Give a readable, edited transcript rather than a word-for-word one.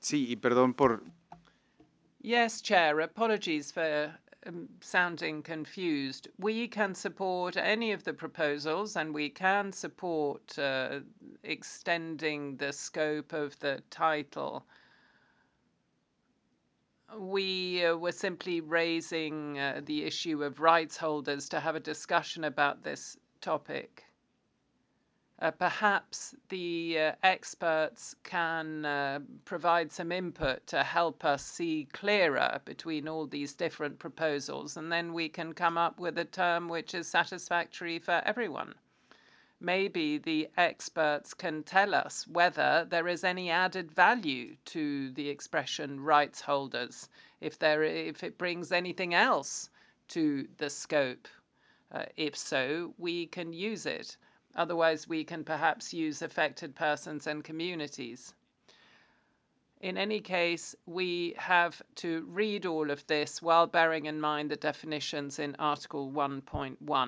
Sí, y perdón por... Yes, Chair, apologies for sounding confused. We can support any of the proposals and we can support extending the scope of the title. We were simply raising the issue of rights holders to have a discussion about this topic. Perhaps the experts can provide some input to help us see clearer between all these different proposals, and then we can come up with a term which is satisfactory for everyone. Maybe the experts can tell us whether there is any added value to the expression rights holders, if it brings anything else to the scope. If so, we can use it. Otherwise, we can perhaps use affected persons and communities. In any case, we have to read all of this while bearing in mind the definitions in Article 1.1.